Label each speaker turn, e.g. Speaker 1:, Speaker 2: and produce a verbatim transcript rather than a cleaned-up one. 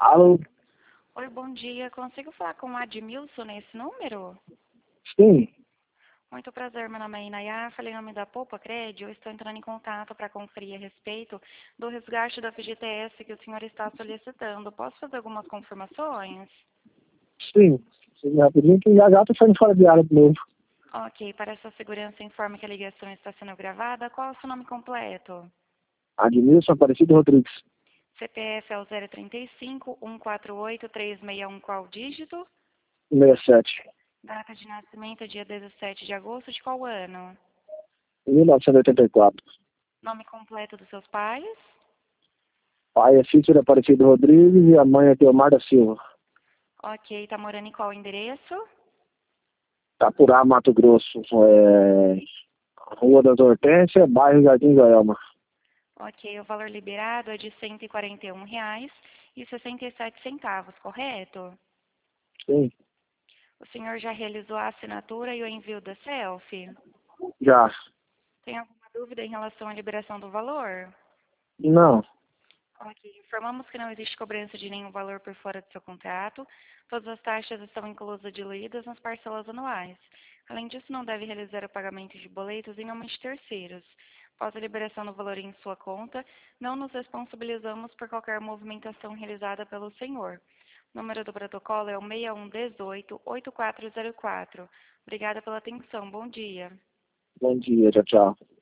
Speaker 1: Alô?
Speaker 2: Oi, bom dia. Consigo falar com o Admilson nesse número?
Speaker 1: Sim.
Speaker 2: Muito prazer, meu nome é Inayá, falei em nome da Poupa Crédito. Eu estou entrando em contato para conferir a respeito do resgate da F G T S que o senhor está solicitando. Posso fazer algumas confirmações?
Speaker 1: Sim. Sim, rapidinho que já já tô saindo fora de área de novo.
Speaker 2: Ok, para sua segurança, informe que a ligação está sendo gravada. Qual é o seu nome completo?
Speaker 1: Admilson Aparecido Rodrigues.
Speaker 2: C P F é o zero trinta e cinco, um quatro oito, três seis um, qual dígito?
Speaker 1: sessenta e sete.
Speaker 2: Data de nascimento, dia dezessete de agosto, de qual ano?
Speaker 1: mil novecentos e oitenta e quatro.
Speaker 2: Nome completo dos seus pais?
Speaker 1: Pai é Cícero Aparecido Rodrigues e a mãe é Teomar da Silva.
Speaker 2: Ok, tá morando em qual endereço?
Speaker 1: Tapurá, Mato Grosso. É... Rua das Hortências, bairro Jardim Joelma.
Speaker 2: Ok, o valor liberado é de cento e quarenta e um reais e sessenta e sete centavos, correto?
Speaker 1: Sim.
Speaker 2: O senhor já realizou a assinatura e o envio da selfie?
Speaker 1: Já.
Speaker 2: Tem alguma dúvida em relação à liberação do valor?
Speaker 1: Não.
Speaker 2: Ok, informamos que não existe cobrança de nenhum valor por fora do seu contrato. Todas as taxas estão inclusas diluídas nas parcelas anuais. Além disso, não deve realizar o pagamento de boletos em nome de terceiros. Após a liberação do valor em sua conta, não nos responsabilizamos por qualquer movimentação realizada pelo senhor. O número do protocolo é o seis um um oito, oito quatro zero quatro. Obrigada pela atenção. Bom dia.
Speaker 1: Bom dia, tchau, tchau.